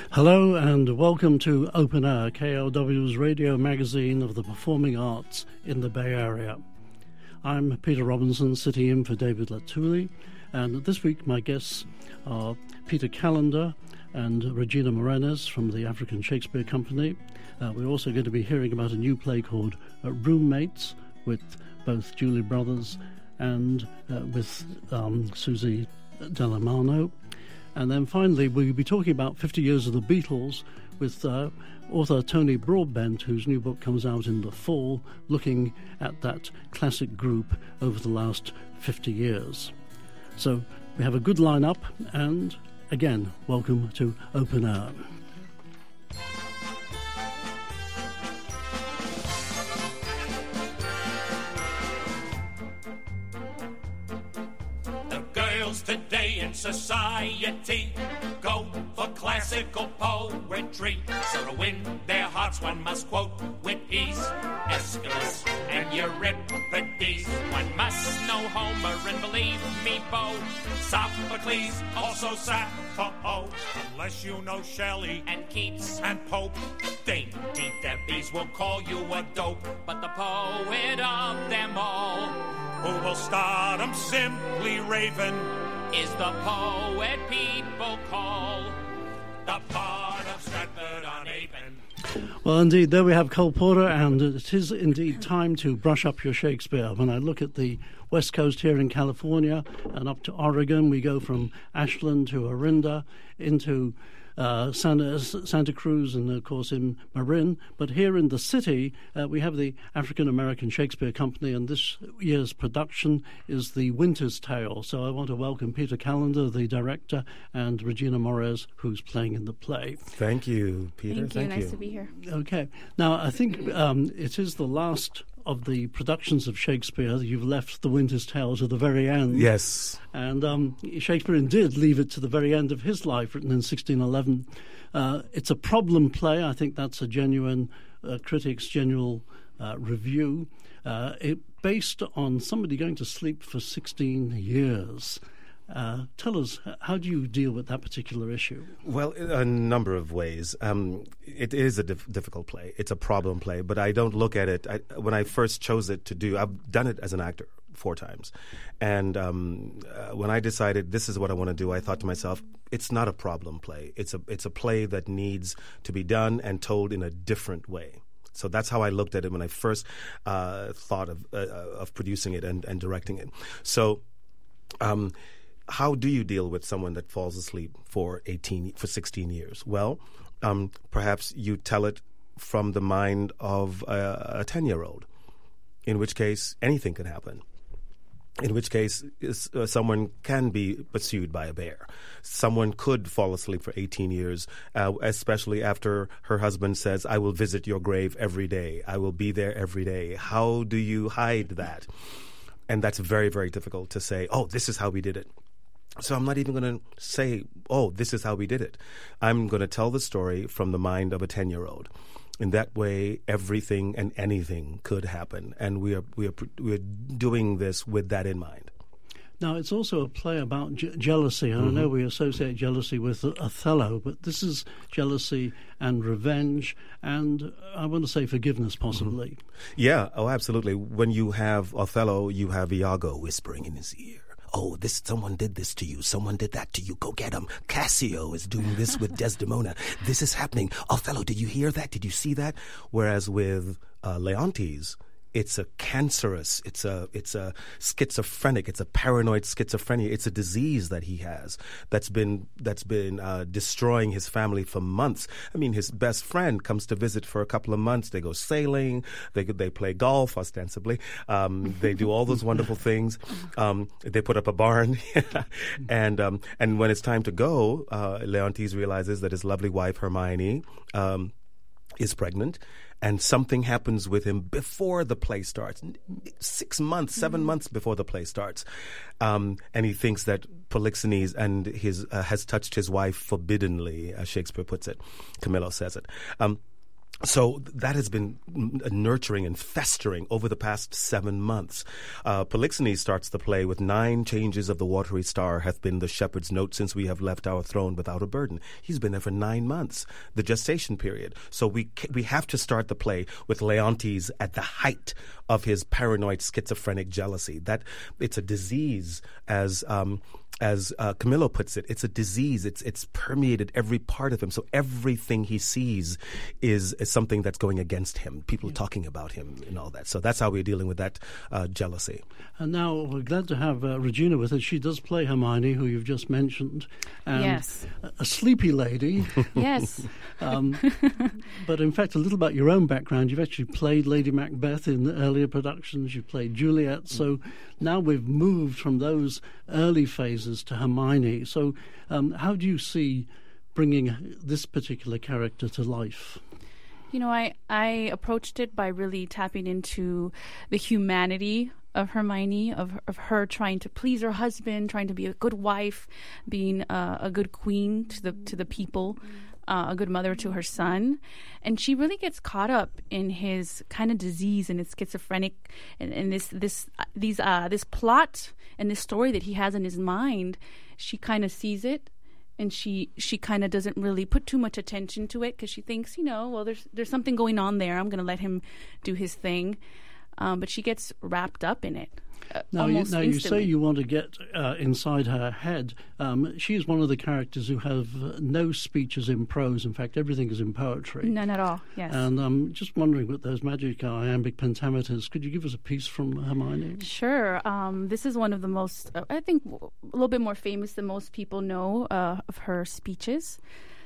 Hello and welcome to Open Air, KLW's radio magazine of the performing arts in the Bay Area. I'm Peter Robinson, sitting in for David Latuli, and this week my guests are Peter Callender and Regina Morenes from the African Shakespeare Company. We're also going to be hearing about a new play called Roommates with both Julie Brothers and with Susie Delamano. And then finally, we'll be talking about 50 years of the Beatles with author Tony Broadbent, whose new book comes out in the fall, looking at that classic group over the last 50 years. So we have a good lineup, and again, welcome to Open Air. Today in society go for classical poetry. So to win their hearts one must quote Whitby's Aeschylus and Euripides. One must know Homer and believe me, Bo, Sophocles, also Sappho. Unless you know Shelley and Keats and Pope, dainty Debbies will call you a dope. But the poet of them all, who will start 'em simply raving, is the poet people call the Bard of Stratford-on-Avon. Well, indeed, there we have Cole Porter, and it is indeed time to brush up your Shakespeare. When I look at the West Coast here in California and up to Oregon, we go from Ashland to Orinda into Santa Cruz and, of course, in Marin. But here in the city, we have the African American Shakespeare Company, and this year's production is The Winter's Tale. So I want to welcome Peter Callender, the director, and Regina Morenes, who's playing in the play. Thank you, Peter. Thank you. Nice to be here. Okay. Now, I think it is the last of the productions of Shakespeare. You've left The Winter's Tale to the very end. Yes. And Shakespeare did leave it to the very end of his life, written in 1611. It's a problem play. I think that's a genuine critic's general review. It based on somebody going to sleep for 16 years. Tell us, how do you deal with that particular issue? Well, a number of ways. It is a difficult play. It's a problem play, but I don't look at it. When I first chose it to do, I've done it as an actor 4 times. And when I decided this is what I want to do, I thought to myself, it's not a problem play. It's a play that needs to be done and told in a different way. So that's how I looked at it when I first thought of producing it and directing it. So how do you deal with someone that falls asleep for 16 years? Well, perhaps you tell it from the mind of a 10-year-old, in which case anything can happen. In which case, someone can be pursued by a bear. Someone could fall asleep for 18 years, especially after her husband says, I will visit your grave every day. I will be there every day. How do you hide that? And that's very, very difficult to say, oh, this is how we did it. So I'm not even going to say, oh, this is how we did it. I'm going to tell the story from the mind of a 10-year-old. In that way, everything and anything could happen, and we are doing this with that in mind. Now, it's also a play about jealousy. And I know we associate jealousy with Othello, but this is jealousy and revenge, and I want to say forgiveness, possibly. Yeah, oh, absolutely. When you have Othello, you have Iago whispering in his ear. Oh, someone did this to you. Someone did that to you. Go get him. Cassio is doing this with Desdemona. This is happening. Othello, did you hear that? Did you see that? Whereas with Leontes, it's a cancerous, it's a schizophrenic, it's a paranoid schizophrenia. It's a disease that he has that's been destroying his family for months. I mean, his best friend comes to visit for a couple of months. They go sailing, they play golf ostensibly. They do all those wonderful things. They put up a barn, and when it's time to go, Leontes realizes that his lovely wife Hermione is pregnant. And something happens with him before the play starts, 6 months, 7 months before the play starts. And he thinks that Polixenes and has touched his wife forbiddenly, as Shakespeare puts it. Camillo says it. So that has been nurturing and festering over the past 7 months. Polixenes starts the play with 9 changes of the watery star hath been the shepherd's note since we have left our throne without a burden. He's been there for 9 months, the gestation period. So we have to start the play with Leontes at the height of his paranoid schizophrenic jealousy. That it's a disease, as Camillo puts it. It's a disease. It's permeated every part of him. So everything he sees is something that's going against him. People talking about him and all that. So that's how we're dealing with that jealousy. And now we're glad to have Regina with us. She does play Hermione, who you've just mentioned. And yes. A sleepy lady. Yes. But in fact, a little about your own background. You've actually played Lady Macbeth in earlier productions. You've played Juliet. So now we've moved from those early phases to Hermione. So how do you see bringing this particular character to life? You know, I approached it by really tapping into the humanity of Hermione, of her trying to please her husband, trying to be a good wife, being a good queen to the people, a good mother to her son. And she really gets caught up in his kind of disease and his schizophrenic and this plot and this story that he has in his mind. She kind of sees it. And she kind of doesn't really put too much attention to it because she thinks, well, there's something going on there. I'm going to let him do his thing. But she gets wrapped up in it. Now you say you want to get inside her head. She is one of the characters who have no speeches in prose. In fact, everything is in poetry. None at all, yes. And I'm just wondering, with those magic iambic pentameters, could you give us a piece from Hermione? Sure. This is one of the most, I think, a little bit more famous than most people know of her speeches.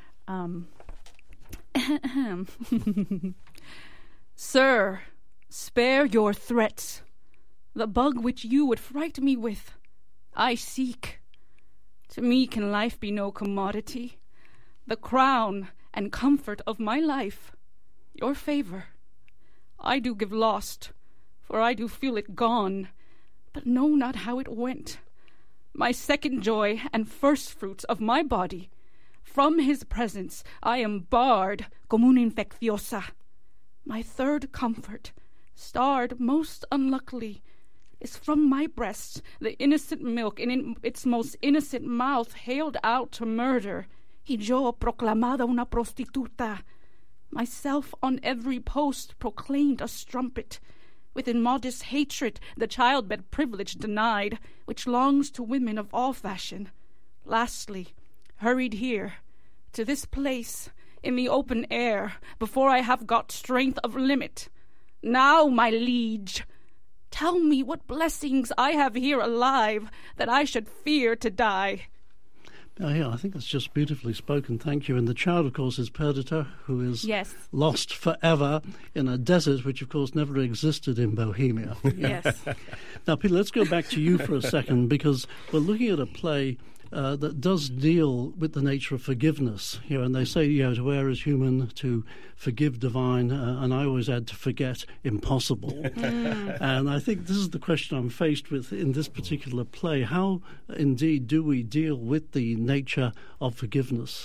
Sir, spare your threats. The bug which you would fright me with, I seek. To me can life be no commodity. The crown and comfort of my life, your favour. I do give lost, for I do feel it gone, but know not how it went. My second joy and first fruits of my body, from his presence I am barred como una infecciosa. My third comfort, starred most unluckily, is from my breast the innocent milk in its most innocent mouth hailed out to murder. Y yo proclamada una prostituta. Myself on every post proclaimed a strumpet. With immodest hatred the childbed privilege denied, which longs to women of all fashion. Lastly, hurried here, to this place, in the open air, before I have got strength of limit. Now, my liege, tell me what blessings I have here alive, that I should fear to die. Yeah, I think that's just beautifully spoken. Thank you. And the child, of course, is Perdita, who is lost forever in a desert which, of course, never existed in Bohemia. Yes. Now, Peter, let's go back to you for a second, because we're looking at a play that does deal with the nature of forgiveness. And they say, to err is human, to forgive divine, and I always add to forget impossible. And I think this is the question I'm faced with in this particular play. How, indeed, do we deal with the nature of forgiveness?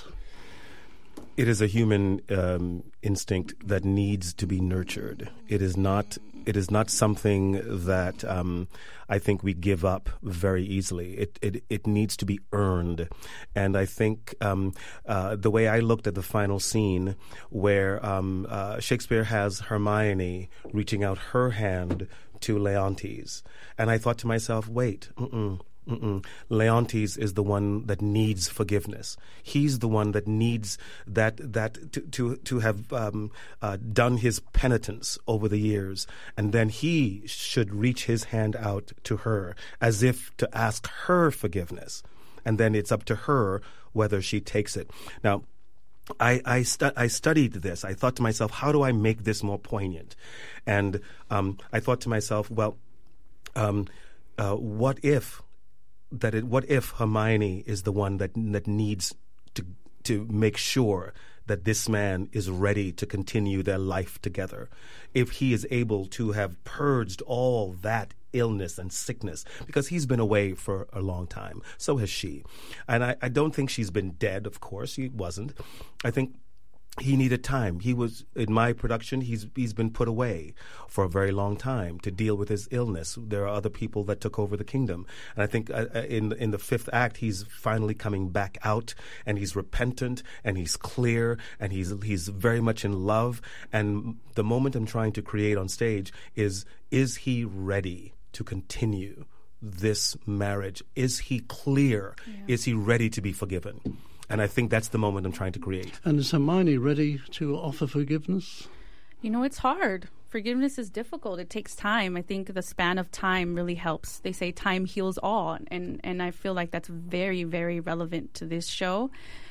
It is a human instinct that needs to be nurtured. It is not something that I think we give up very easily. It needs to be earned. And I think the way I looked at the final scene where Shakespeare has Hermione reaching out her hand to Leontes, and I thought to myself, wait, Leontes is the one that needs forgiveness. He's the one that needs that to have done his penitence over the years, and then he should reach his hand out to her as if to ask her forgiveness, and then it's up to her whether she takes it. Now, I studied this. I thought to myself, how do I make this more poignant? And I thought to myself, well, what if Hermione is the one that needs to make sure that this man is ready to continue their life together? If he is able to have purged all that illness and sickness, because he's been away for a long time. So has she. And I don't think she's been dead, of course. She wasn't. I think he needed time. He was, in my production, he's been put away for a very long time to deal with his illness. There are other people that took over the kingdom. And I think in the fifth act, he's finally coming back out, and he's repentant, and he's clear, and he's very much in love. And the moment I'm trying to create on stage is he ready to continue this marriage? Is he clear? Yeah. Is he ready to be forgiven? And I think that's the moment I'm trying to create. And is Hermione ready to offer forgiveness? You know, it's hard. Forgiveness is difficult. It takes time. I think the span of time really helps. They say time heals all. And I feel like that's very, very relevant to this show.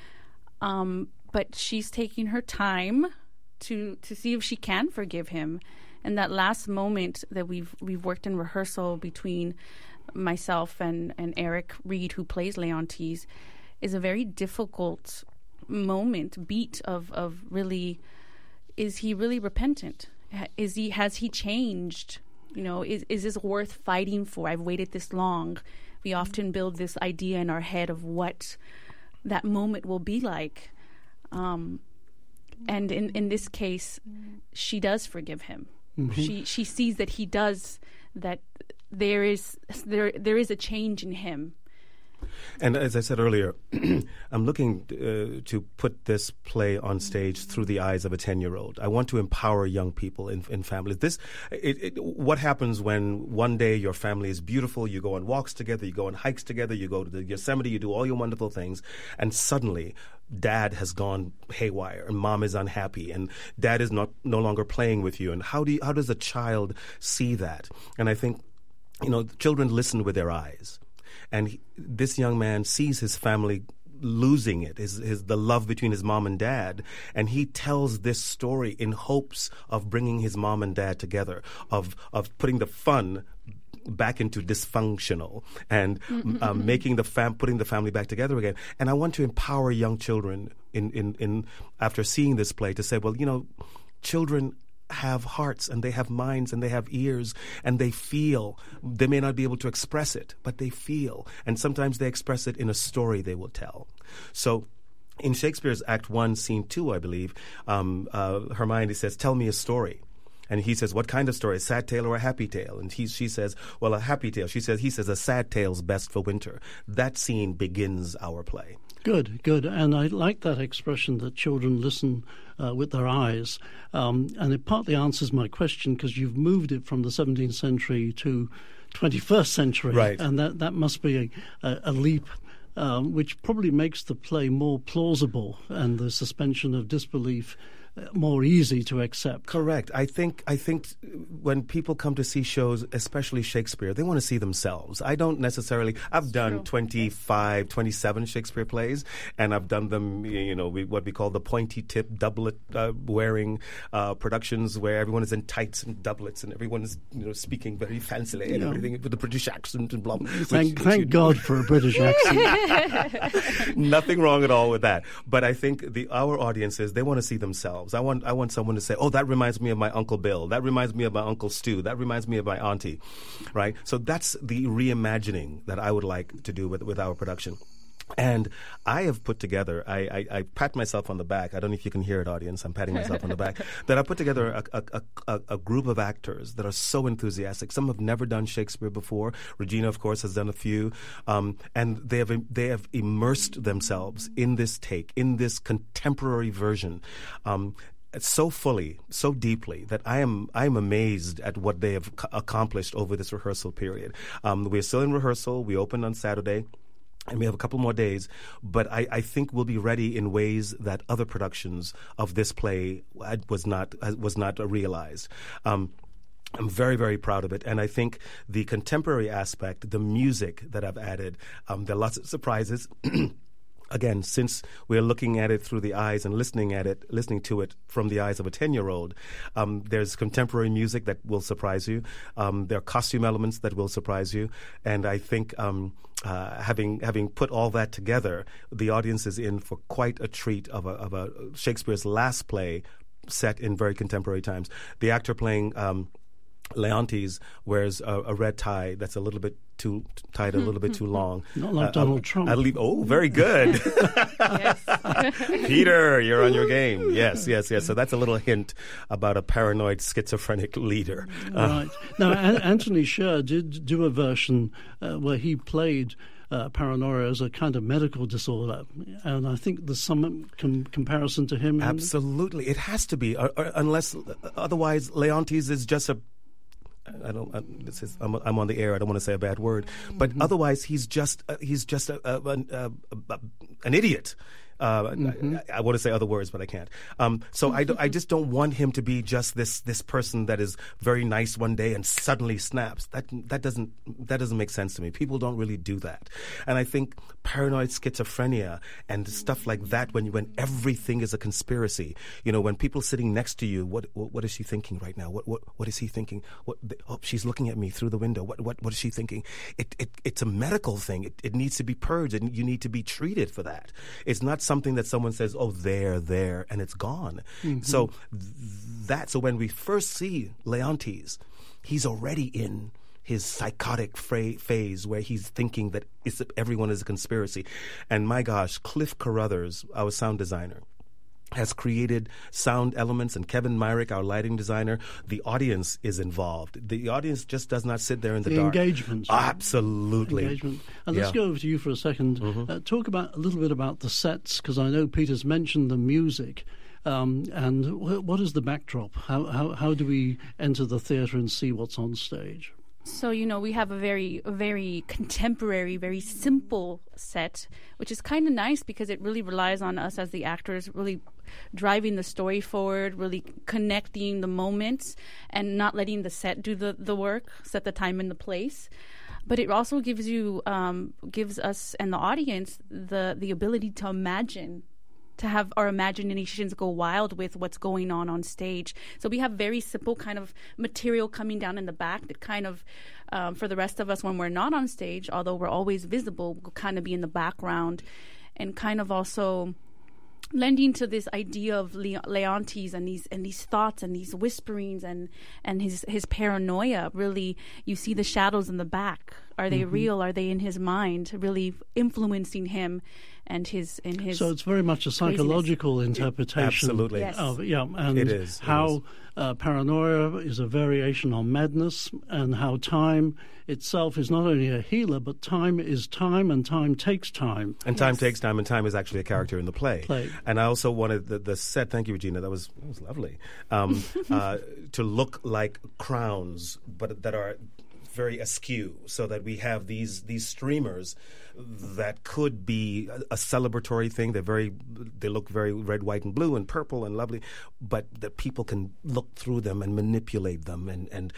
But she's taking her time to see if she can forgive him. And that last moment that we've worked in rehearsal between myself and Eric Reed, who plays Leontes, is a very difficult beat of really, is he really repentant? Has he changed? You know, is this worth fighting for? I've waited this long. We often build this idea in our head of what that moment will be like. And in this case, she does forgive him. Mm-hmm. She sees that he does, that there is a change in him. And as I said earlier, I'm looking to put this play on stage through the eyes of a 10-year-old. I want to empower young people in families. What happens when one day your family is beautiful, you go on walks together, you go on hikes together, you go to the Yosemite, you do all your wonderful things, and suddenly dad has gone haywire and mom is unhappy and dad is no longer playing with you. And how does a child see that? And I think, children listen with their eyes. And this young man sees his family losing it, the love between his mom and dad, and he tells this story in hopes of bringing his mom and dad together, of putting the fun back into dysfunctional and putting the family back together again. And I want to empower young children in after seeing this play to say, well, children have hearts and they have minds and they have ears and they feel. They may not be able to express it, but they feel. And sometimes they express it in a story they will tell. So in Shakespeare's Act 1, Scene 2, I believe, Hermione says, "Tell me a story." And he says, "What kind of story? A sad tale or a happy tale?" And she says, "Well, a happy tale." He says, "A sad tale's best for winter." That scene begins our play. Good. And I like that expression that children listen with their eyes. And it partly answers my question because you've moved it from the 17th century to 21st century. Right. And that must be a leap, which probably makes the play more plausible and the suspension of disbelief more easy to accept. Correct. I think when people come to see shows, especially Shakespeare, they want to see themselves. I've done 25, 27 Shakespeare plays, and I've done them, what we call the pointy tip doublet wearing productions where everyone is in tights and doublets and everyone is, speaking very fancily and everything with the British accent and blah. Thank God for a British accent. Nothing wrong at all with that. But I think our audiences, they want to see themselves. I want someone to say, "Oh, that reminds me of my Uncle Bill. That reminds me of my Uncle Stu. That reminds me of my auntie," right? So that's the reimagining that I would like to do with our production. And I have put together, I pat myself on the back. I don't know if you can hear it, audience. I'm patting myself on the back. That I put together a group of actors that are so enthusiastic. Some have never done Shakespeare before. Regina, of course, has done a few. And they have immersed themselves in this take, in this contemporary version. So fully, so deeply that I am amazed at what they have accomplished over this rehearsal period. We're still in rehearsal. We opened on Saturday. And we have a couple more days, but I think we'll be ready in ways that other productions of this play was not realized. I'm very, very proud of it. And I think the contemporary aspect, the music that I've added, there are lots of surprises. Again, since we're looking at it through the eyes and listening to it from the eyes of a 10-year-old, there's contemporary music that will surprise you. There are costume elements that will surprise you. And I think having put all that together, the audience is in for quite a treat of a Shakespeare's last play set in very contemporary times. The actor playing Leontes wears a red tie that's a little bit too tied, a little bit too long. Not like Donald Trump. Very good. Peter, you're on your game. Yes. So that's a little hint about a paranoid schizophrenic leader. Right. Now, Anthony Sher did do a version where he played paranoia as a kind of medical disorder, and I think there's some comparison to him. Absolutely. It has to be, unless otherwise Leontes is just a I'm on the air. I don't want to say a bad word, but otherwise he's just an idiot. I want to say other words, but I can't. So I just don't want him to be just this person that is very nice one day and suddenly snaps. That doesn't make sense to me. People don't really do that, and I think paranoid schizophrenia and stuff like that, when everything is a conspiracy. When people sitting next to you, what is she thinking right now? What is he thinking? She's looking at me through the window. What is she thinking? It's a medical thing. It needs to be purged, and you need to be treated for that. It's not something that someone says, "Oh, there," and it's gone. So so when we first see Leontes, he's already in his psychotic phase where he's thinking that everyone is a conspiracy. And my gosh, Cliff Carruthers, our sound designer, has created sound elements, and Kevin Myrick, our lighting designer, the audience is involved. The audience just does not sit there in the dark. The engagement. Absolutely. Engagement. And let's go over to you for a second. Talk a little bit about the sets, because I know Peter's mentioned the music. And what is the backdrop? How do we enter the theatre and see what's on stage? So, we have a very contemporary, very simple set, which is kind of nice because it really relies on us as the actors really driving the story forward, really connecting the moments and not letting the set do the work, set the time and the place. But it also gives us and the audience the ability to imagine, to have our imaginations go wild with what's going on stage. So we have very simple kind of material coming down in the back that kind of, for the rest of us when we're not on stage, although we're always visible, will kind of be in the background, and kind of also lending to this idea of Leontes and these thoughts and these whisperings and his paranoia. Really, you see the shadows in the back. Are they real? Are they in his mind? Really influencing him and his. So it's very much a psychological interpretation. Absolutely. Yes. And it is. How paranoia is a variation on madness, and how time itself is not only a healer, but time is time, and time takes time. And time takes time, and time is actually a character in the play. And I also wanted the set, thank you, Regina, that was lovely, to look like crowns, but that are very askew, so that we have these streamers that could be a celebratory thing. They look very red, white, and blue, and purple, and lovely, but that people can look through them and manipulate them, and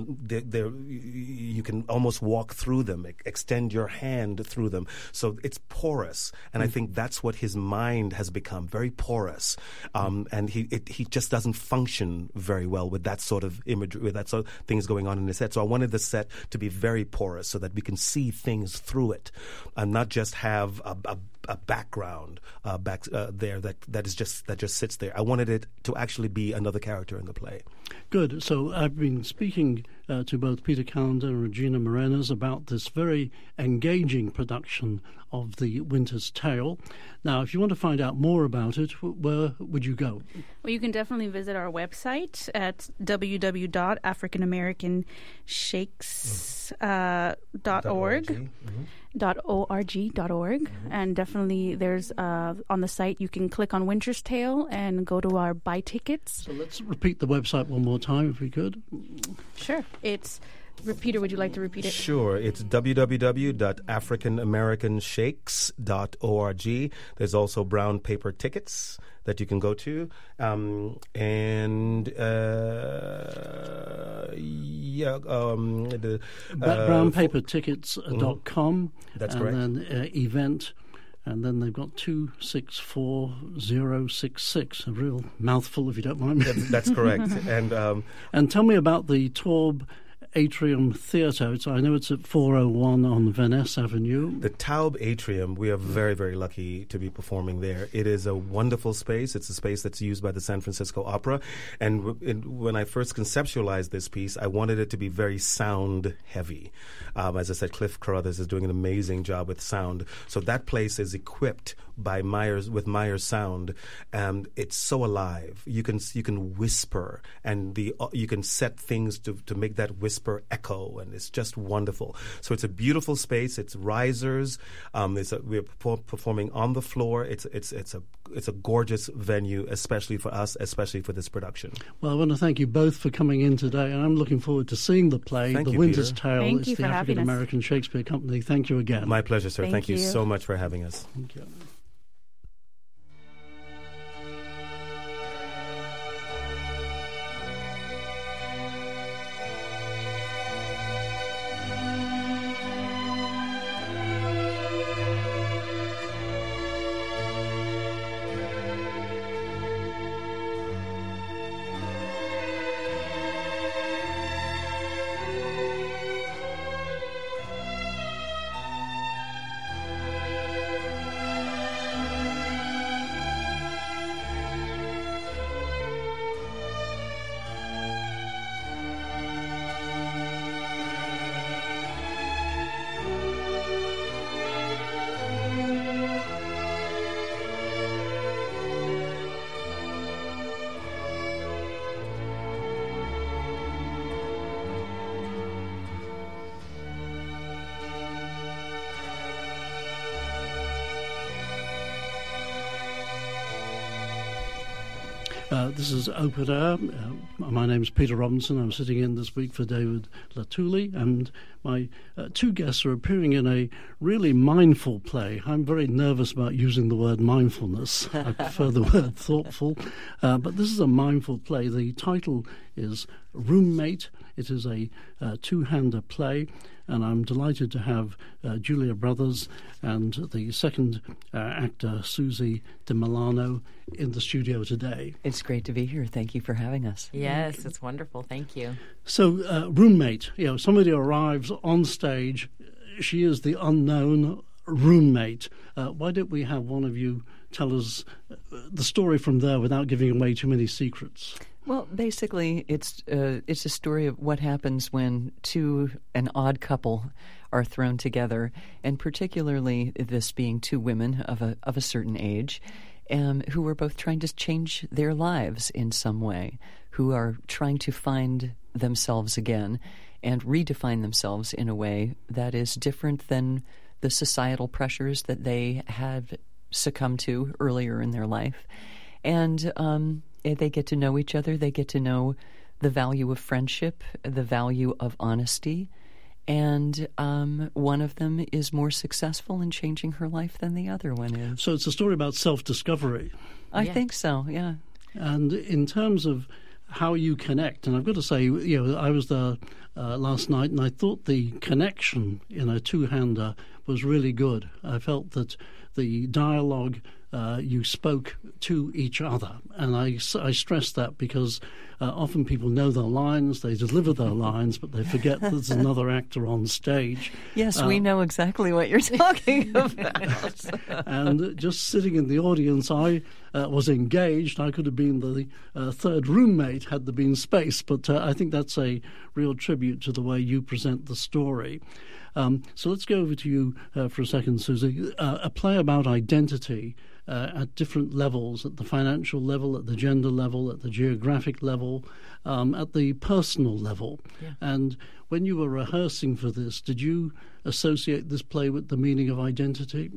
you can almost walk through them, extend your hand through them. So it's porous, and I think that's what his mind has become, very porous, and he just doesn't function very well with that sort of imagery, with that sort of things going on in his head. So I wanted the set to be very porous, so that we can see things through it, and not just have a background there that just sits there. I wanted it to actually be another character in the play. Good. So I've been speaking to both Peter Callender and Regina Morenas about this very engaging production of The Winter's Tale. Now, if you want to find out more about it, where would you go? Well, you can definitely visit our website at www.africanamericanshakes.org. .org. And definitely there's on the site you can click on Winter's Tale and go to our buy tickets. So let's repeat the website one more time if we could. Sure. It's Peter, would you like to repeat it? Sure. It's www.africanamericanshakes.org. There's also brown paper tickets that you can go to. brownpapertickets.com. That's and correct. And then event. And then they've got 264066, a real mouthful, if you don't mind me. That's correct. And tell me about the Taub Atrium Theatre. I know it's at 401 on Van Ness Avenue. The Taub Atrium, we are very, very lucky to be performing there. It is a wonderful space. It's a space that's used by the San Francisco Opera. And when I first conceptualized this piece, I wanted it to be very sound heavy. As I said, Cliff Carruthers is doing an amazing job with sound. So that place is equipped by with Myers Sound, and it's so alive. You can whisper, and you can set things to make that whisper echo, and it's just wonderful. So it's a beautiful space. It's risers. We're performing on the floor. It's a gorgeous venue, especially for us, especially for this production. Well, I want to thank you both for coming in today, and I'm looking forward to seeing the play, Thank The you, Winter's Peter. Tale. Thank It's you the for having African us. American Shakespeare Company. Thank you again. My pleasure, sir. Thank you you. so much for having us. Thank you. This is Open Air. My name is Peter Robinson. I'm sitting in this week for David Latuli, and my two guests are appearing in a really mindful play. I'm very nervous about using the word mindfulness. I prefer the word thoughtful. But this is a mindful play. The title is Roommate. It is a two-hander play, and I'm delighted to have Julia Brothers and the second actor, Susie De Milano, in the studio today. It's great to be here. Thank you for having us. Yes, it's wonderful. Thank you. So, roommate, somebody arrives on stage. She is the unknown roommate. Why don't we have one of you tell us the story from there without giving away too many secrets? Well, basically, it's a story of what happens when an odd couple are thrown together, and particularly this being two women of a certain age, who are both trying to change their lives in some way, who are trying to find themselves again and redefine themselves in a way that is different than the societal pressures that they had succumbed to earlier in their life. And they get to know each other. They get to know the value of friendship, the value of honesty, and one of them is more successful in changing her life than the other one is. So it's a story about self-discovery. I think so, yeah. And in terms of how you connect, and I've got to say, I was there last night, and I thought the connection in a two-hander was really good. I felt that the dialogue you spoke to each other, and I stress that because often people know their lines, they deliver their lines, but they forget there's another actor on stage. Yes, we know exactly what you're talking about. And just sitting in the audience, I was engaged. I could have been the third roommate had there been space, but I think that's a real tribute to the way you present the story. So let's go over to you for a second, Susie. A play about identity at different levels, at the financial level, at the gender level, at the geographic level, at the personal level. Yeah. And when you were rehearsing for this, did you associate this play with the meaning of identity?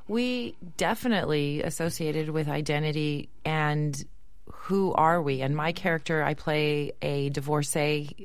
We definitely associated with identity and who are we. And my character, I play a divorcee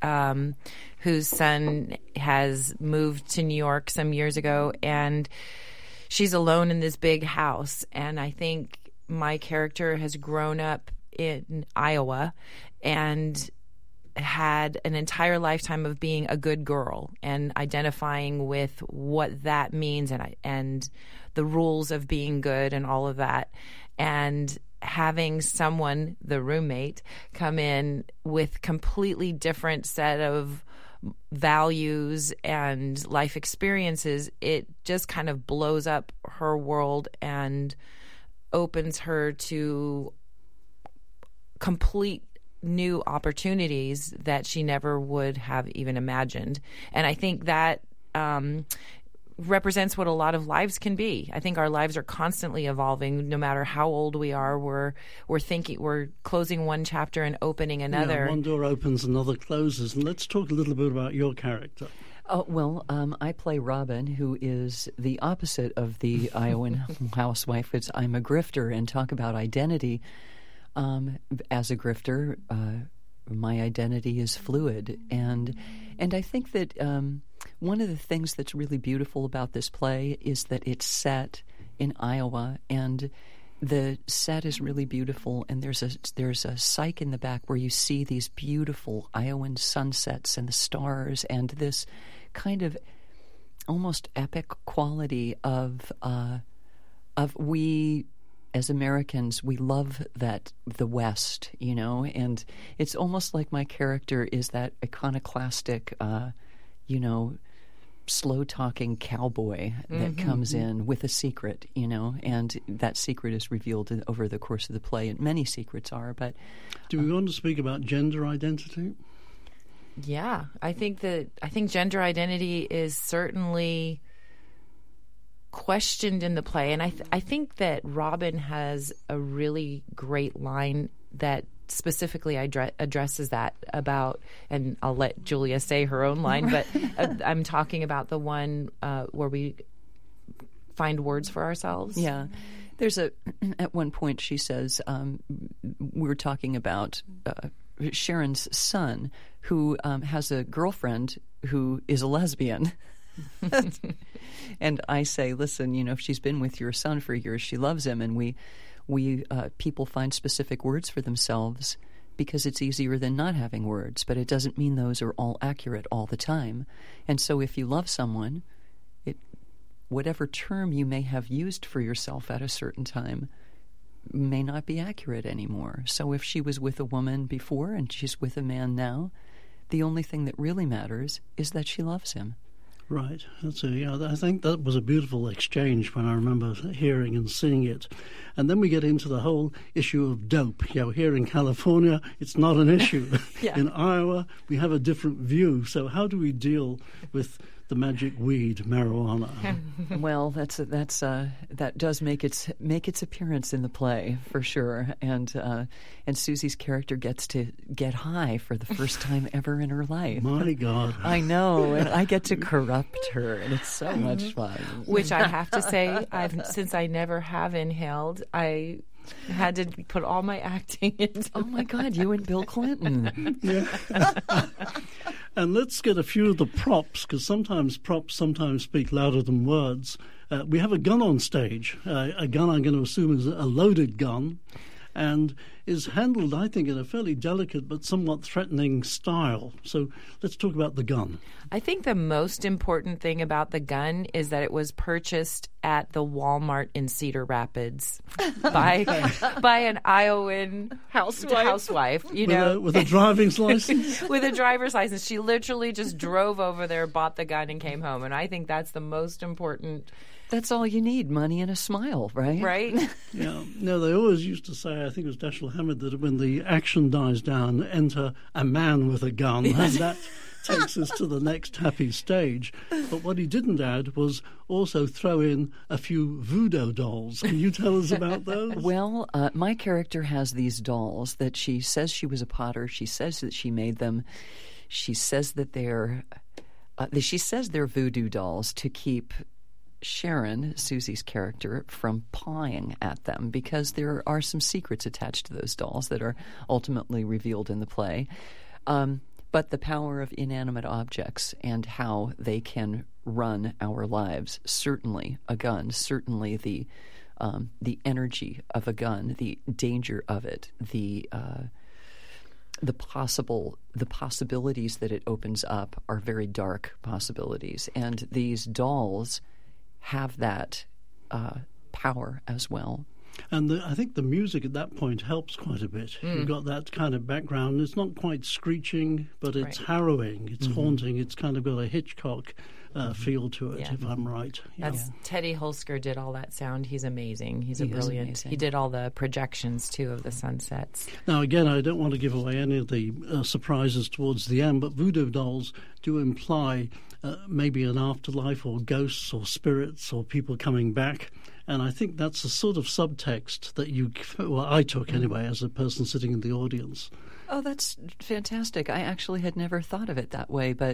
whose son has moved to New York some years ago, and she's alone in this big house. And I think my character has grown up in Iowa and had an entire lifetime of being a good girl and identifying with what that means and the rules of being good and all of that. And having someone, the roommate, come in with completely different set of values and life experiences, it just kind of blows up her world and opens her to complete new opportunities that she never would have even imagined. And I think that represents what a lot of lives can be. I think our lives are constantly evolving. No matter how old we are, we're closing one chapter and opening another. Yeah, one door opens, another closes. And let's talk a little bit about your character. I play Robin, who is the opposite of the Iowan housewife. I'm a grifter, and talk about identity. As a grifter, my identity is fluid, and I think that one of the things that's really beautiful about this play is that it's set in Iowa, and the set is really beautiful. And there's a cyc in the back where you see these beautiful Iowan sunsets and the stars, and this kind of almost epic quality of we. As Americans, we love the West, and it's almost like my character is that iconoclastic, slow-talking cowboy that comes in with a secret, and that secret is revealed over the course of the play, and many secrets are. But do we want to speak about gender identity? Yeah, I think gender identity is certainly questioned in the play, and I think that Robin has a really great line that specifically addresses that about, and I'll let Julia say her own line, but I'm talking about the one where we find words for ourselves. Yeah. There's at one point she says, we're talking about Sharon's son, who has a girlfriend who is a lesbian. And I say, listen, if she's been with your son for years, she loves him. And we people find specific words for themselves because it's easier than not having words. But it doesn't mean those are all accurate all the time. And so if you love someone, whatever term you may have used for yourself at a certain time may not be accurate anymore. So if she was with a woman before and she's with a man now, the only thing that really matters is that she loves him. Right. I think that was a beautiful exchange when I remember hearing and seeing it. And then we get into the whole issue of dope. Here in California, it's not an issue. Yeah. In Iowa, we have a different view. So how do we deal with the magic weed, marijuana? Well, that does make its appearance in the play for sure, and Susie's character gets to get high for the first time ever in her life. My God, I know, and I get to corrupt her, and it's so much fun. Which I have to say, since I never have inhaled, I had to put all my acting into. Oh my God, you and Bill Clinton. Yeah. And let's get a few of the props, because props sometimes speak louder than words. We have a gun on stage, a gun I'm going to assume is a loaded gun, and is handled, I think, in a fairly delicate but somewhat threatening style. So let's talk about the gun. I think the most important thing about the gun is that it was purchased at the Walmart in Cedar Rapids by an Iowan housewife, with a driver's license. With a driver's license, she literally just drove over there, bought the gun, and came home. And I think that's the most important. That's all you need, money and a smile, right? Right? Yeah. No, they always used to say, I think it was Dashiell Hammett, that when the action dies down, enter a man with a gun, and that takes us to the next happy stage. But what he didn't add was also throw in a few voodoo dolls. Can you tell us about those? Well, my character has these dolls that she says she was a potter. She says that she made them. She says that they're voodoo dolls to keep Sharon, Susie's character, from pawing at them, because there are some secrets attached to those dolls that are ultimately revealed in the play. But the power of inanimate objects and how they can run our lives, certainly a gun, certainly the energy of a gun, the danger of it, the possibilities that it opens up are very dark possibilities, and these dolls have that power as well. And I think the music at that point helps quite a bit. You've got that kind of background. It's not quite screeching, but it's harrowing. It's haunting. It's kind of got a Hitchcock feel to it, if I'm right. That's Teddy Holsker did all that sound. He's amazing. He's brilliant. He did all the projections, too, of the sunsets. Now, again, I don't want to give away any of the surprises towards the end, but voodoo dolls do imply maybe an afterlife or ghosts or spirits or people coming back. And I think that's a sort of subtext that I took anyway, as a person sitting in the audience. Oh, that's fantastic. I actually had never thought of it that way, but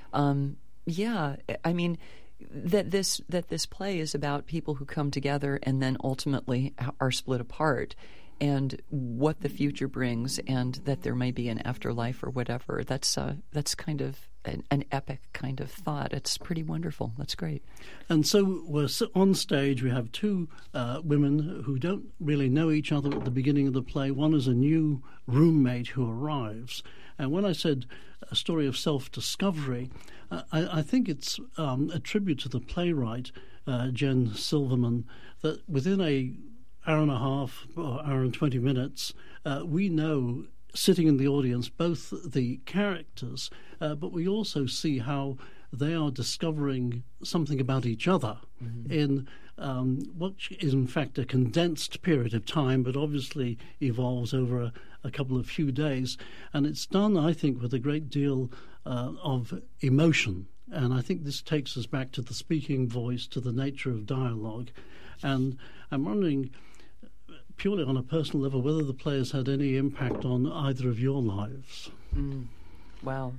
yeah, I mean, that this play is about people who come together and then ultimately are split apart, and what the future brings, and that there may be an afterlife or whatever. That's kind of an epic kind of thought. It's pretty wonderful. That's great. And so we're on stage. We have two women who don't really know each other at the beginning of the play. One is a new roommate who arrives. And when I said a story of self-discovery, I think it's a tribute to the playwright, Jen Silverman, that within a hour and a half or hour and 20 minutes, we know, sitting in the audience, both the characters, but we also see how they are discovering something about each other in what is in fact a condensed period of time, but obviously evolves over a couple of few days. And it's done, I think, with a great deal of emotion. And I think this takes us back to the speaking voice, to the nature of dialogue. And I'm wondering, purely on a personal level, whether the play has had any impact on either of your lives. Wow.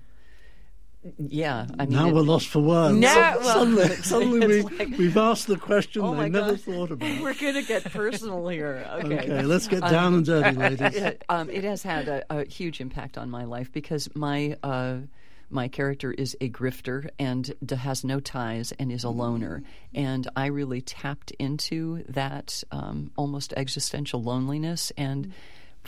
Yeah, I mean, now we're lost for words. No, well, suddenly we've asked the question they never thought about. We're going to get personal here. Okay, let's get down and dirty, ladies. It has had a huge impact on my life because my character is a grifter and has no ties and is a loner, and I really tapped into that almost existential loneliness, and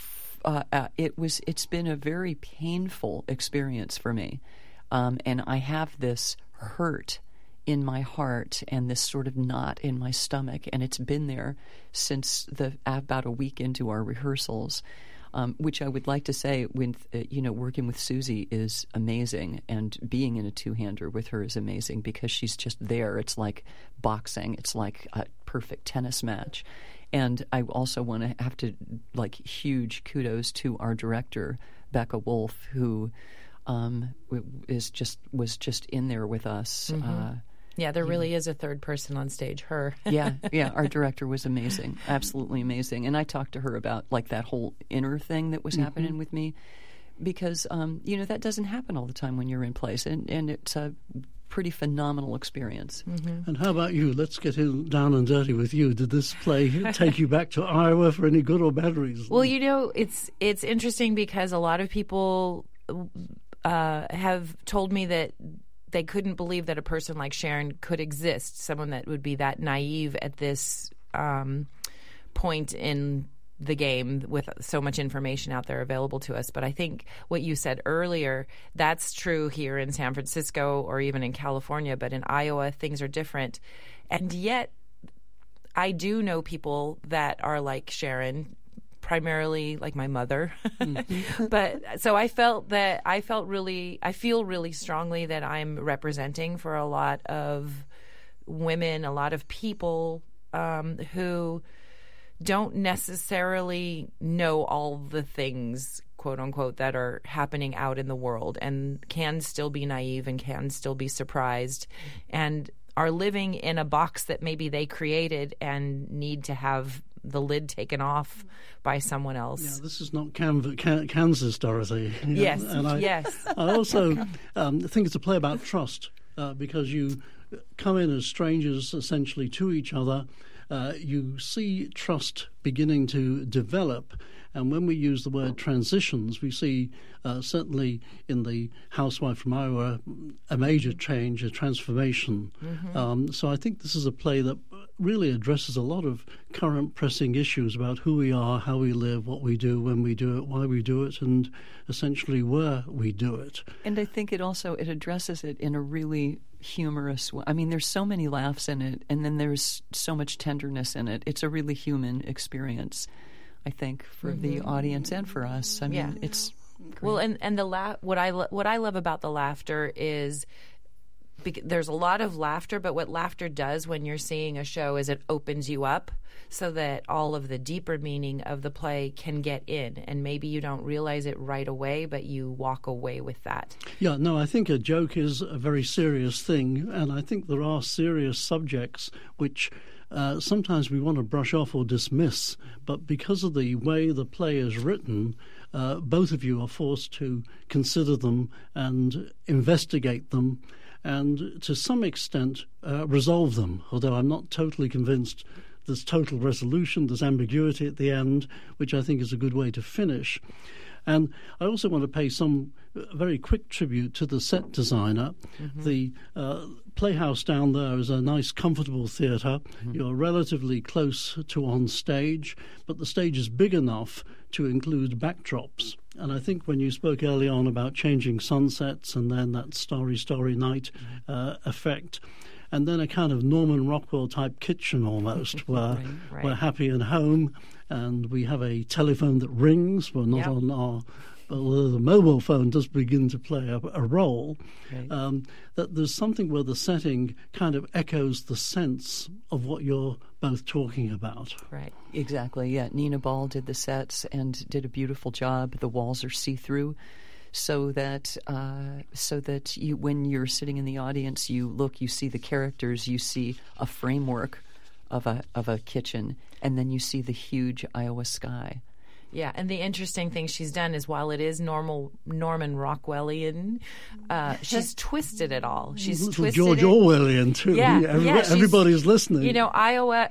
it's been a very painful experience for me. And I have this hurt in my heart and this sort of knot in my stomach, and it's been there since about a week into our rehearsals, which I would like to say, working with Susie is amazing, and being in a two-hander with her is amazing because she's just there. It's like boxing. It's like a perfect tennis match. And I also want to have to, huge kudos to our director, Becca Wolf, who was just in there with us. Yeah, there really is a third person on stage, her. yeah, our director was amazing, absolutely amazing. And I talked to her about that whole inner thing that was happening with me, because that doesn't happen all the time when you're in plays, and it's a pretty phenomenal experience. And how about you? Let's get down and dirty with you. Did this play take you back to Iowa for any good or bad reason? Well, it's interesting because a lot of people have told me that they couldn't believe that a person like Sharon could exist, someone that would be that naive at this point in the game with so much information out there available to us. But I think what you said earlier, that's true here in San Francisco or even in California, but in Iowa, things are different. And yet, I do know people that are like Sharon, primarily like my mother. But so I feel really strongly that I'm representing for a lot of women, a lot of people who don't necessarily know all the things, quote unquote, that are happening out in the world, and can still be naive and can still be surprised, and are living in a box that maybe they created and need to have the lid taken off by someone else. Yeah, this is not Kansas, Dorothy. Yes, and yes. I also think it's a play about trust, because you come in as strangers essentially to each other. You see trust beginning to develop, and when we use the word transitions, we see certainly in the housewife from Iowa a major change, a transformation. So I think this is a play that really addresses a lot of current pressing issues about who we are, how we live, what we do, when we do it, why we do it, and essentially where we do it. And I think it addresses it in a really humorous way. I mean, there's so many laughs in it, and then there's so much tenderness in it. It's a really human experience, I think, for the audience and for us. I mean, it's great. Well, and what I love about the laughter is there's a lot of laughter, but what laughter does when you're seeing a show is it opens you up so that all of the deeper meaning of the play can get in, and maybe you don't realize it right away, but you walk away with that. Yeah, no, I think a joke is a very serious thing, and I think there are serious subjects which sometimes we want to brush off or dismiss, but because of the way the play is written, both of you are forced to consider them and investigate them and to some extent resolve them, although I'm not totally convinced there's total resolution, there's ambiguity at the end, which I think is a good way to finish. And I also want to pay some very quick tribute to the set designer. The Playhouse down there is a nice, comfortable theatre. You're relatively close to on stage, but the stage is big enough to include backdrops. And I think when you spoke early on about changing sunsets and then that Starry, Starry Night effect, and then a kind of Norman Rockwell-type kitchen almost, where we're happy and home, and we have a telephone that rings. We're not on our... although the mobile phone does begin to play a role, that there's something where the setting kind of echoes the sense of what you're both talking about. Right. Exactly, yeah. Nina Ball did the sets and did a beautiful job. The walls are see-through, so that you, when you're sitting in the audience, you see the characters, you see a framework of a kitchen, and then you see the huge Iowa sky. Yeah, and the interesting thing she's done is while it is Norman Rockwellian, she's twisted it all. She's twisted George Orwellian too. Yeah, everybody's listening. You know, Iowa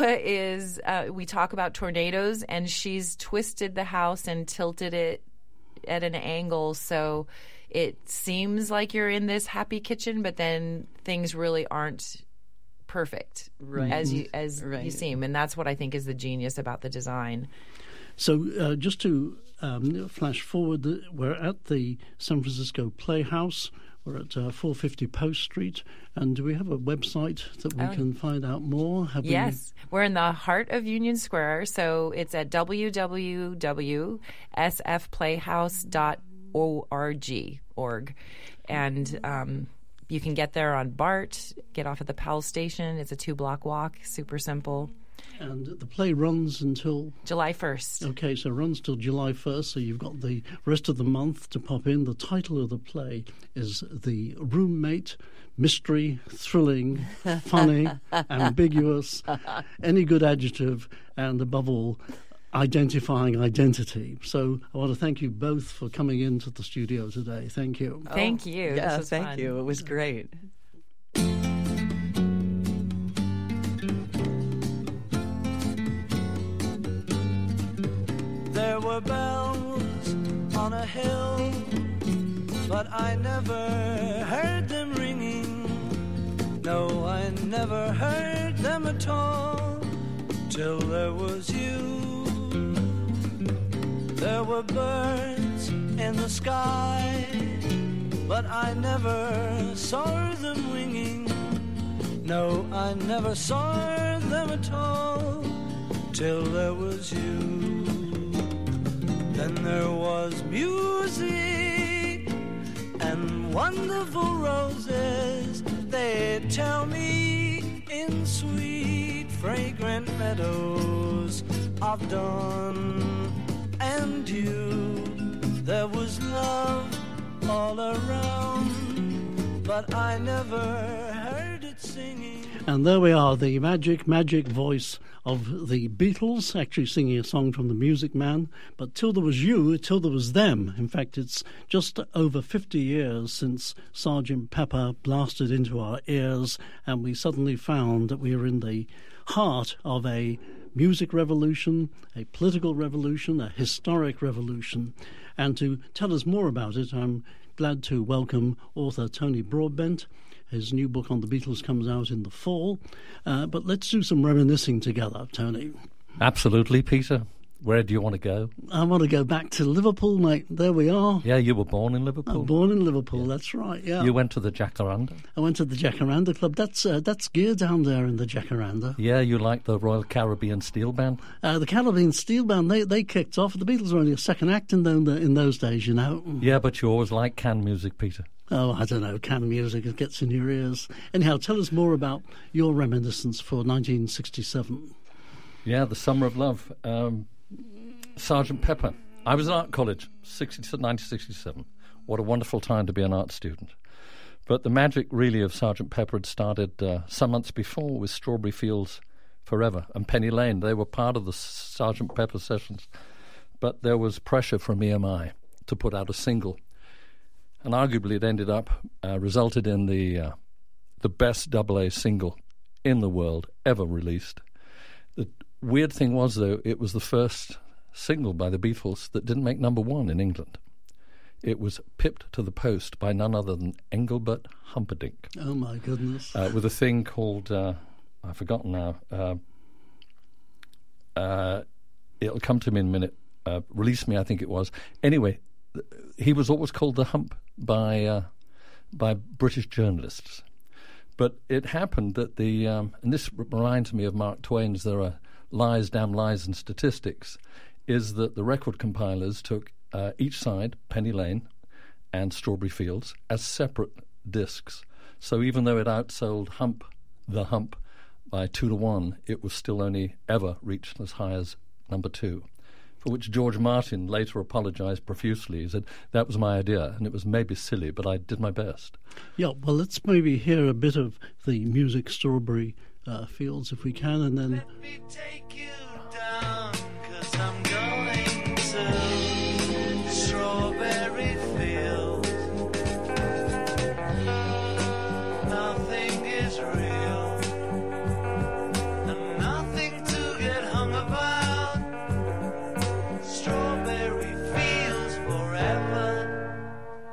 is. We talk about tornadoes, and she's twisted the house and tilted it at an angle so it seems like you're in this happy kitchen, but then things really aren't perfect as you seem, and that's what I think is the genius about the design. So just to flash forward, we're at the San Francisco Playhouse. We're at 450 Post Street. And do we have a website that we can find out more? Yes. We're in the heart of Union Square. So it's at www.sfplayhouse.org. And you can get there on BART, get off at the Powell Station. It's a 2-block walk, super simple. And the play runs until... July 1st. Okay, so it runs till July 1st, so you've got the rest of the month to pop in. The title of the play is The Roommate, mystery, thrilling, funny, ambiguous, any good adjective, and above all, identifying identity. So I want to thank you both for coming into the studio today. Thank you. Thank you. Yeah, thank you. It was great. There were bells on a hill, but I never heard them ringing. No, I never heard them at all, till there was you. There were birds in the sky, but I never saw them winging. No, I never saw them at all, till there was you. Then there was music and wonderful roses, they'd tell me, in sweet, fragrant meadows of dawn and dew. There was love all around, but I never heard it singing. And there we are, the magic voice of the Beatles, actually singing a song from The Music Man. But till there was you, till there was them. In fact, it's just over 50 years since Sgt. Pepper blasted into our ears, and we suddenly found that we were in the heart of a music revolution, a political revolution, a historic revolution. And to tell us more about it, I'm glad to welcome author Tony Broadbent, His new book on the Beatles comes out in the fall. But let's do some reminiscing together, Tony. Absolutely, Peter. Where do you want to go? I want to go back to Liverpool, mate. There we are. Yeah, you were born in Liverpool. I'm born in Liverpool, that's right, yeah. You went to the Jacaranda? I went to the Jacaranda Club. That's gear down there in the Jacaranda. Yeah, you like the Royal Caribbean Steel Band? The Caribbean Steel Band, they kicked off. The Beatles were only a second act in those days, you know. Yeah, but you always liked canned music, Peter. Oh, I don't know, canned music, it gets in your ears. Anyhow, tell us more about your reminiscence for 1967. Yeah, the Summer of Love. Sergeant Pepper. I was at art college, 1967. What a wonderful time to be an art student. But the magic, really, of Sergeant Pepper had started some months before with Strawberry Fields Forever and Penny Lane. They were part of the Sergeant Pepper sessions. But there was pressure from EMI to put out a single. And arguably it ended up, resulted in the best AA single in the world ever released. The weird thing was, though, it was the first single by the Beatles that didn't make number one in England. It was pipped to the post by none other than Engelbert Humperdinck. Oh, my goodness. With a thing called, I've forgotten now, it'll come to me in a minute, Release Me, I think it was. Anyway, he was always called the Hump by British journalists. But it happened that and this reminds me of Mark Twain's There Are Lies, Damn Lies and Statistics, is that the record compilers took each side, Penny Lane and Strawberry Fields, as separate discs. So even though it outsold The Hump, by 2-1, it was still only ever reached as high as number 2, for which George Martin later apologised profusely. He said, that was my idea, and it was maybe silly, but I did my best. Yeah, well, let's maybe hear a bit of the music Strawberry Fields, if we can, and then... Let me take you down, 'cause I'm going to Strawberry Fields. Nothing is real, and nothing to get hung about. Strawberry Fields forever.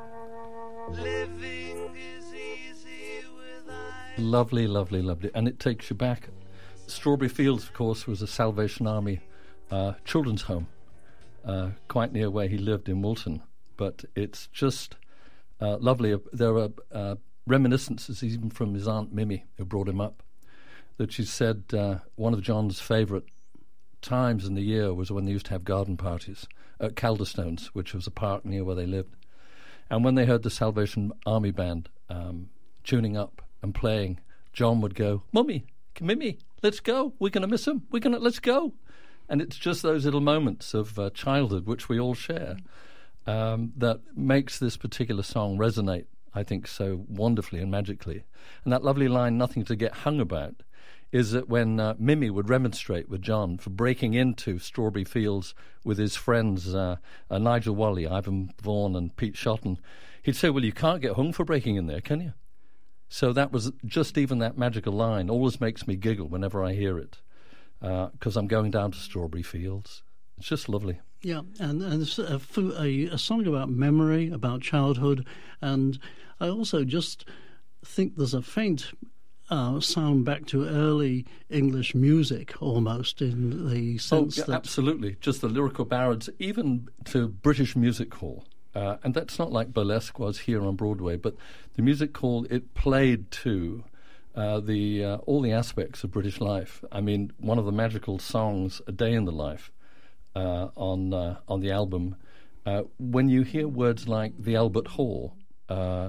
Living is easy with eyes. Lovely, lovely, lovely. And it takes you back. Strawberry Fields, of course, was a Salvation Army children's home, quite near where he lived in Woolton. But it's just lovely. There are reminiscences even from his Aunt Mimi, who brought him up, that she said one of John's favourite times in the year was when they used to have garden parties at Calderstones, which was a park near where they lived. And when they heard the Salvation Army band tuning up and playing, John would go, Mummy, Mimi, let's go. We're going to miss him. Let's go. And it's just those little moments of childhood, which we all share, that makes this particular song resonate, I think, so wonderfully and magically. And that lovely line, nothing to get hung about, is that when Mimi would remonstrate with John for breaking into Strawberry Fields with his friends Nigel Wally, Ivan Vaughan and Pete Shotton, he'd say, well, you can't get hung for breaking in there, can you? So that was just even that magical line always makes me giggle whenever I hear it, because I'm going down to Strawberry Fields. It's just lovely. Yeah, and it's a song about memory, about childhood, and I also just think there's a faint sound back to early English music, almost, in the sense that... absolutely. Just the lyrical ballads, even to British Music Hall. And that's not like burlesque was here on Broadway, but the music hall, it played to all the aspects of British life. I mean, one of the magical songs, A Day in the Life, on the album, when you hear words like the Albert Hall, or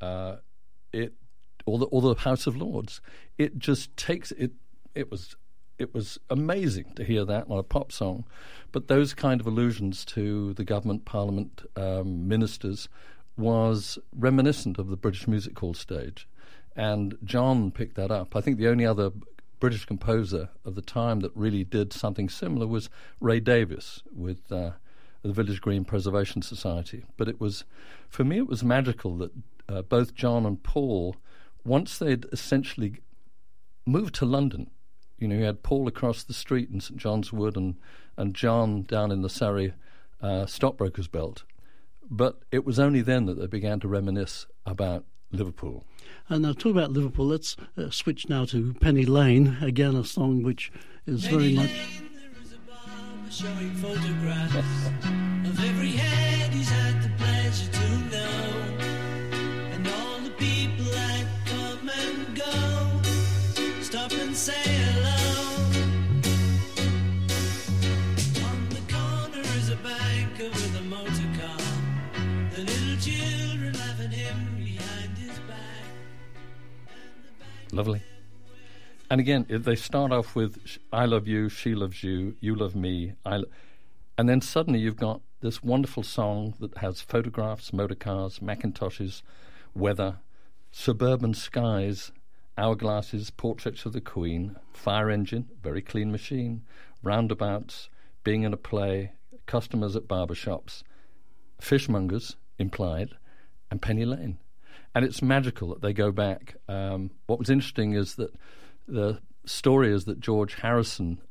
the House of Lords, it just takes it. It was amazing to hear that on a pop song, but those kind of allusions to the government, parliament, ministers was reminiscent of the British Music Hall stage, and John picked that up. I think the only other British composer of the time that really did something similar was Ray Davies with the Village Green Preservation Society. But it was, for me, it was magical that both John and Paul, once they'd essentially moved to London. You know, you had Paul across the street in St John's Wood and John down in the Surrey stockbrokers belt. But it was only then that they began to reminisce about Liverpool. And now, talk about Liverpool. Let's switch now to Penny Lane, again a song which is very much... There is a barber showing photographs of every head he's had the pleasure to know, and all the people that come and go stop and say hello. On the corner is a banker with a motor car, the little children laugh at him behind his back. Lovely. And again, they start off with I love you, she loves you, you love me, and then suddenly you've got this wonderful song that has photographs, motor cars, Macintoshes, weather, suburban skies, hourglasses, portraits of the Queen, fire engine, very clean machine, roundabouts, being in a play, customers at barbershops, fishmongers, implied, and Penny Lane. And it's magical that they go back. What was interesting is that the story is that George Harrison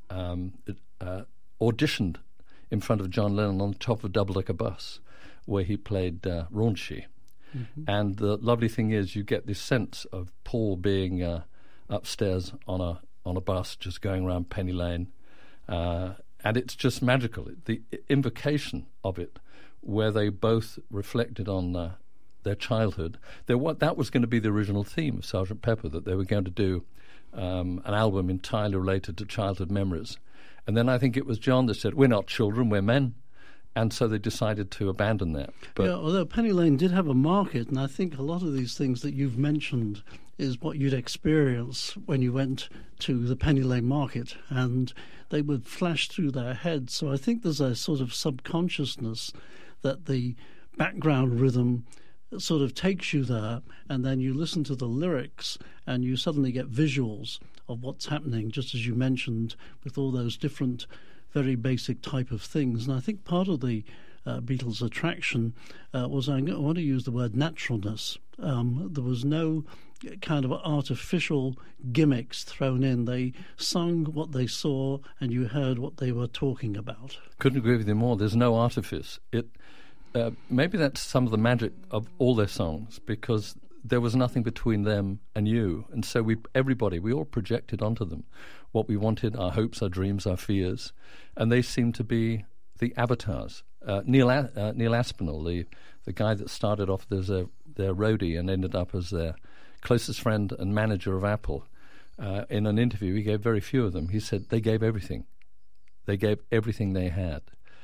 auditioned in front of John Lennon on the top of a double-decker bus where he played Raunchy. Mm-hmm. And the lovely thing is you get this sense of Paul being upstairs on a bus just going around Penny Lane. And it's just magical. The invocation of it, where they both reflected on their childhood. That was going to be the original theme of Sgt. Pepper, that they were going to do an album entirely related to childhood memories. And then I think it was John that said, we're not children, we're men. And so they decided to abandon that. But yeah, although Penny Lane did have a market, and I think a lot of these things that you've mentioned is what you'd experience when you went to the Penny Lane market, and they would flash through their heads. So I think there's a sort of subconsciousness that the background rhythm sort of takes you there, and then you listen to the lyrics and you suddenly get visuals of what's happening, just as you mentioned, with all those different very basic type of things. And I think part of the Beatles' attraction was, I want to use the word naturalness. There was no kind of artificial gimmicks thrown in. They sung what they saw and you heard what they were talking about. Couldn't agree with you more. There's no artifice. Maybe that's some of the magic of all their songs, because there was nothing between them and you. And so we all projected onto them what we wanted, our hopes, our dreams, our fears. And they seemed to be the avatars. Neil Aspinall, the guy that started off as their roadie and ended up as their closest friend and manager of Apple, in an interview, he gave very few of them. He said they gave everything. They gave everything they had.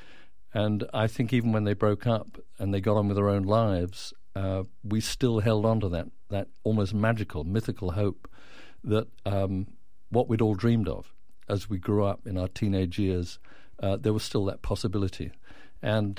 And I think even when they broke up and they got on with their own lives, we still held on to that almost magical, mythical hope that what we'd all dreamed of as we grew up in our teenage years, there was still that possibility. And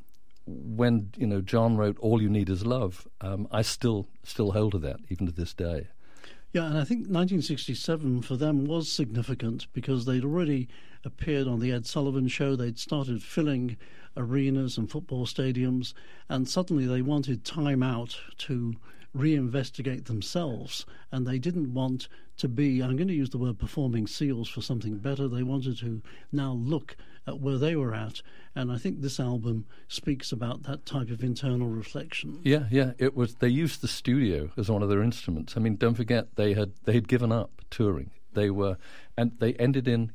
when John wrote "All You Need Is Love," I still hold to that even to this day. Yeah, and I think 1967 for them was significant because they'd already appeared on the Ed Sullivan Show. They'd started filling arenas and football stadiums, and suddenly they wanted time out to reinvestigate themselves, and they didn't want to be, I'm going to use the word performing seals for something better. They wanted to now look at where they were at, and I think this album speaks about that type of internal reflection. Yeah, it was. They used the studio as one of their instruments. I mean, don't forget they had given up touring. They ended in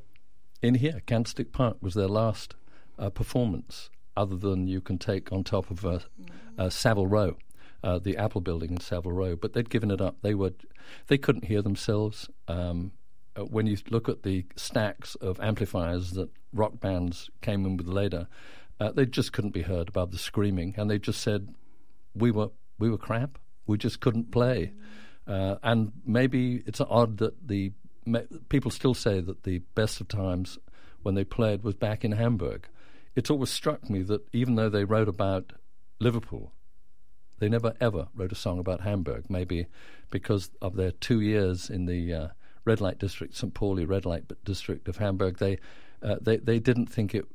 here. Candlestick Park was their last performance, other than you can take on top of Savile Row. The Apple Building in Savile Row, but they'd given it up. They couldn't hear themselves. When you look at the stacks of amplifiers that rock bands came in with later, they just couldn't be heard above the screaming, and they just said, "We were crap. We just couldn't play." And maybe it's odd that people still say that the best of times when they played was back in Hamburg. It's always struck me that even though they wrote about Liverpool, they never, ever wrote a song about Hamburg, maybe because of their 2 years in the red light district, St. Pauli red light district of Hamburg. They didn't think it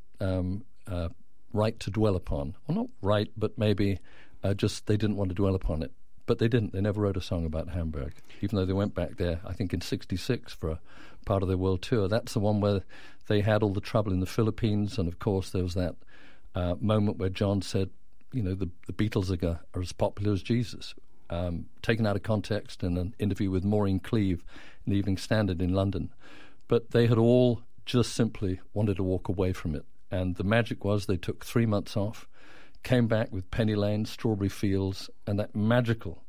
right to dwell upon. Well, not right, but maybe just they didn't want to dwell upon it. But they didn't. They never wrote a song about Hamburg, even though they went back there, I think, in 1966 for a part of their world tour. That's the one where they had all the trouble in the Philippines, and, of course, there was that moment where John said, the Beatles are as popular as Jesus. taken out of context in an interview with Maureen Cleave in the Evening Standard in London. But they had all just simply wanted to walk away from it. And the magic was they took 3 months off, came back with Penny Lane, Strawberry Fields, and that magical,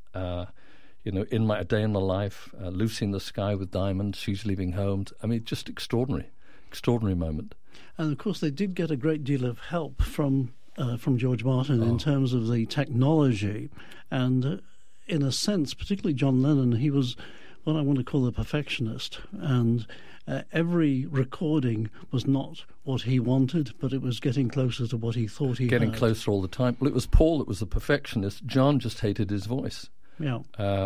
In My Day in My Life, Lucy in the Sky with Diamonds, She's Leaving Home. I mean, just extraordinary moment. And of course, they did get a great deal of help from George Martin in terms of the technology. And in a sense, particularly John Lennon, he was what I want to call a perfectionist. And every recording was not what he wanted, but it was getting closer to what he thought he Getting had. closer all the time. Well, it was Paul that was the perfectionist. John just hated his voice. Yeah.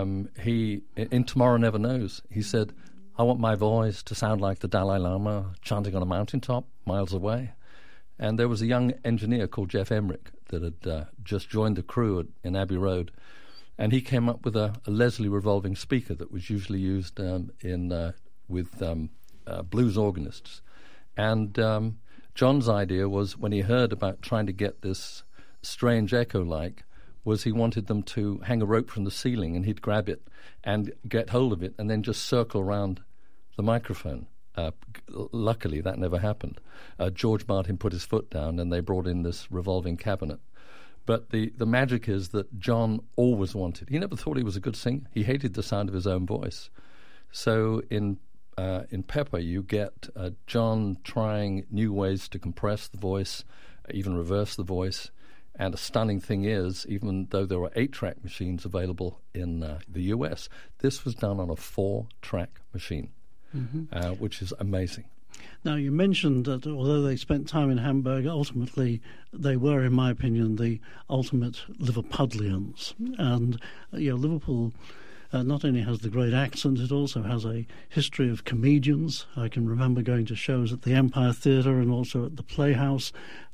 He, in Tomorrow Never Knows, he said, I want my voice to sound like the Dalai Lama chanting on a mountaintop miles away. And there was a young engineer called Jeff Emmerich that had just joined the crew in Abbey Road. And he came up with a Leslie revolving speaker that was usually used with blues organists. And John's idea was, when he heard about trying to get this strange echo-like, was he wanted them to hang a rope from the ceiling and he'd grab it and get hold of it and then just circle around the microphone. Luckily, that never happened. George Martin put his foot down and they brought in this revolving cabinet. But the magic is that John always wanted. He never thought he was a good singer. He hated the sound of his own voice. So in Pepper, you get John trying new ways to compress the voice, even reverse the voice. And a stunning thing is, even though there were 8-track machines available in the US, this was done on a 4-track machine, which is amazing. Now, you mentioned that although they spent time in Hamburg, ultimately they were, in my opinion, the ultimate Liverpudlians. And Liverpool not only has the great accent, it also has a history of comedians. I can remember going to shows at the Empire Theatre and also at the Playhouse.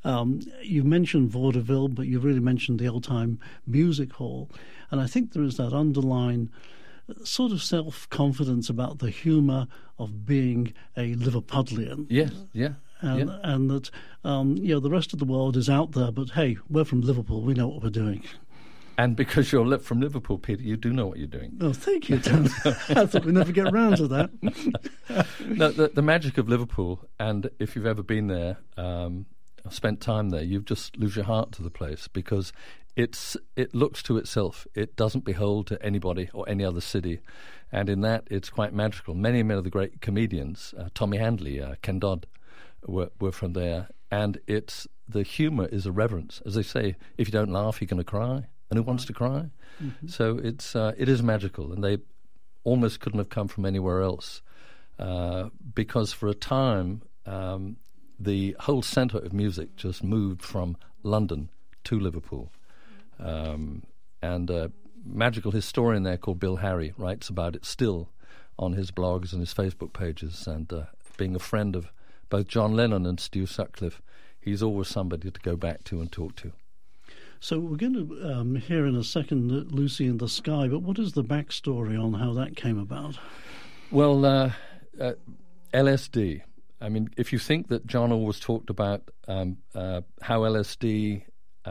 You mentioned vaudeville, but you really mentioned the Old Time Music Hall. And I think there is that underlying sort of self-confidence about the humour of being a Liverpudlian. Yes, yeah. And that, the rest of the world is out there, but hey, we're from Liverpool, we know what we're doing. And because you're from Liverpool, Peter, you do know what you're doing. Oh, thank you, Tom. I thought we'd never get around to that. No, the magic of Liverpool, and if you've ever been there, spent time there, you just lose your heart to the place because it looks to itself. It doesn't behold to anybody or any other city. And in that, it's quite magical. Many of the great comedians, Tommy Handley, Ken Dodd, were from there. And the humour is a reverence. As they say, if you don't laugh, you're going to cry. And who wants to cry? Mm-hmm. So it is magical, and they almost couldn't have come from anywhere else because for a time the whole centre of music just moved from London to Liverpool. And a magical historian there called Bill Harry writes about it still on his blogs and his Facebook pages, and being a friend of both John Lennon and Stu Sutcliffe, he's always somebody to go back to and talk to. So we're going to hear in a second Lucy in the Sky, but what is the backstory on how that came about? Well, LSD. I mean, if you think that John always talked about how LSD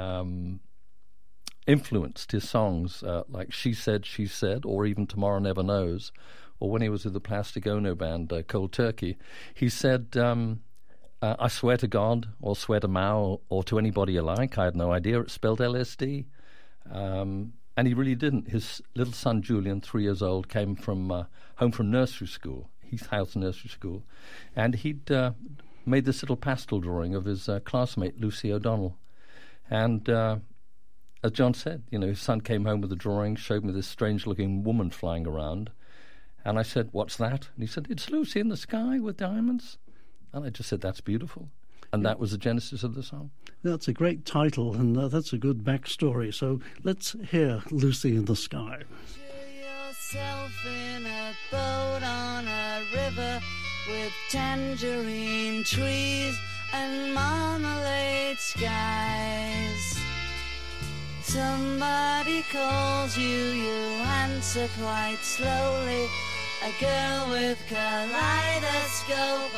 influenced his songs, like She Said, or even Tomorrow Never Knows, or when he was with the Plastic Ono band, Cold Turkey, he said... I swear to God, or swear to Mao, or to anybody you like. I had no idea it spelled LSD. And he really didn't. His little son, Julian, 3 years old, came from home from nursery school, Heath House Nursery School, and he'd made this little pastel drawing of his classmate, Lucy O'Donnell. And as John said, his son came home with the drawing, showed me this strange-looking woman flying around. And I said, "What's that?" And he said, "It's Lucy in the Sky with diamonds." And I just said, "That's beautiful." And that was the genesis of the song. That's a great title, and that's a good backstory. So let's hear Lucy in the Sky. Picture yourself in a boat on a river with tangerine trees and marmalade skies. Somebody calls you, you answer quite slowly. A girl with kaleidoscope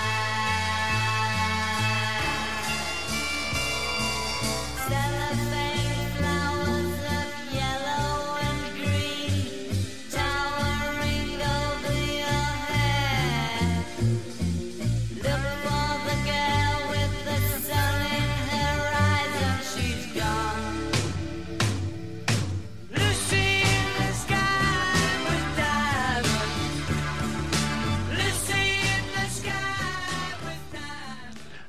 eyes. Cellophane flowers of yellow and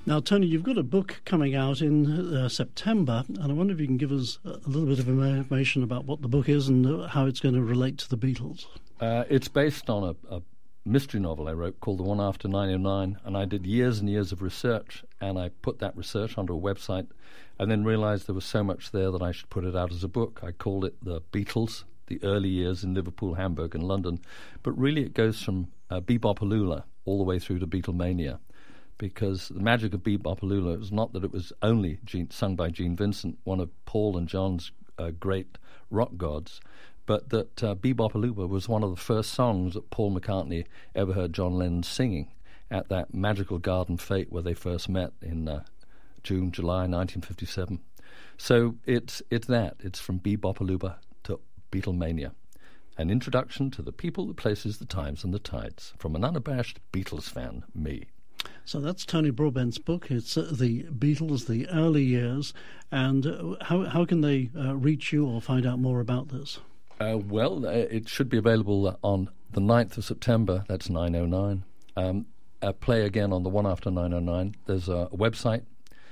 Now, Tony, you've got a book coming out in September, and I wonder if you can give us a little bit of information about what the book is and how it's going to relate to the Beatles. It's based on a mystery novel I wrote called The One After 909, and I did years and years of research, and I put that research onto a website and then realized there was so much there that I should put it out as a book. I called it The Beatles, the early years in Liverpool, Hamburg and London, but really it goes from Bebopaloola all the way through to Beatlemania, because the magic of Bebopaloola was not that it was only sung by Gene Vincent, one of Paul and John's great rock gods, but that Bebopaloola was one of the first songs that Paul McCartney ever heard John Lennon singing at that magical garden fete where they first met in July 1957. So it's that. It's from Bebopaloola to Beatlemania. An introduction to the people, the places, the times and the tides from an unabashed Beatles fan, me. So that's Tony Broadbent's book. It's the Beatles, the early years. And how can they reach you or find out more about this? It should be available on the 9th of September. That's 909. Play again on The One After 909. There's a website,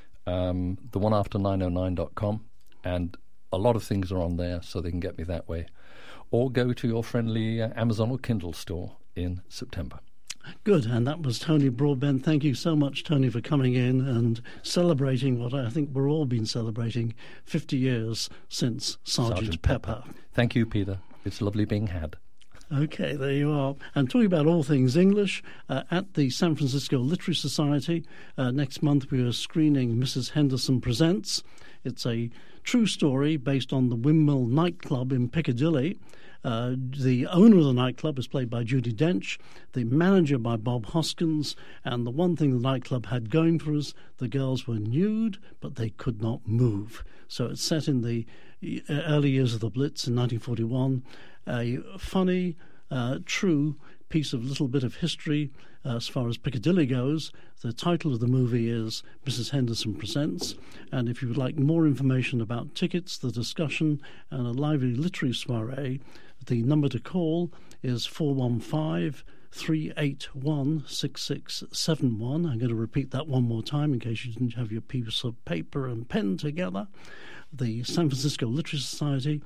theoneafter909.com, and a lot of things are on there, so they can get me that way. Or go to your friendly Amazon or Kindle store in September. Good, and that was Tony Broadbent. Thank you so much, Tony, for coming in and celebrating what I think we're all been celebrating, 50 years since Sergeant Pepper. Thank you, Peter. It's lovely being had. Okay, there you are. And talking about all things English, at the San Francisco Literary Society, next month we are screening Mrs. Henderson Presents. It's a true story based on the Windmill nightclub in Piccadilly. The owner of the nightclub is played by Judi Dench, the manager by Bob Hoskins, and the one thing the nightclub had going for us, the girls were nude, but they could not move. So it's set in the early years of the Blitz in 1941, a funny, true piece of little bit of history as far as Piccadilly goes. The title of the movie is Mrs. Henderson Presents, and if you would like more information about tickets, the discussion, and a lively literary soiree, the number to call is 415-381-6671. I'm going to repeat that one more time in case you didn't have your piece of paper and pen together. The San Francisco Literary Society,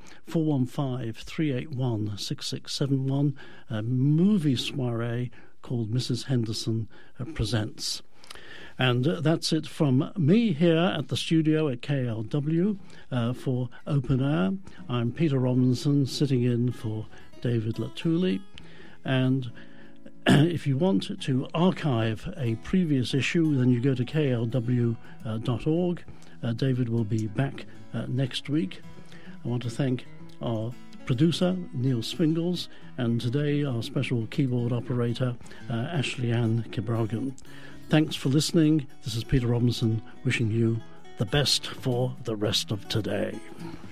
415-381-6671, a movie soiree called Mrs. Henderson Presents. And that's it from me here at the studio at KLW for Open Air. I'm Peter Robinson, sitting in for David Latuli. And if you want to archive a previous issue, then you go to klw.org. David will be back next week. I want to thank our producer, Neil Swingles, and today our special keyboard operator, Ashley Ann Kibragan. Thanks for listening. This is Peter Robinson wishing you the best for the rest of today.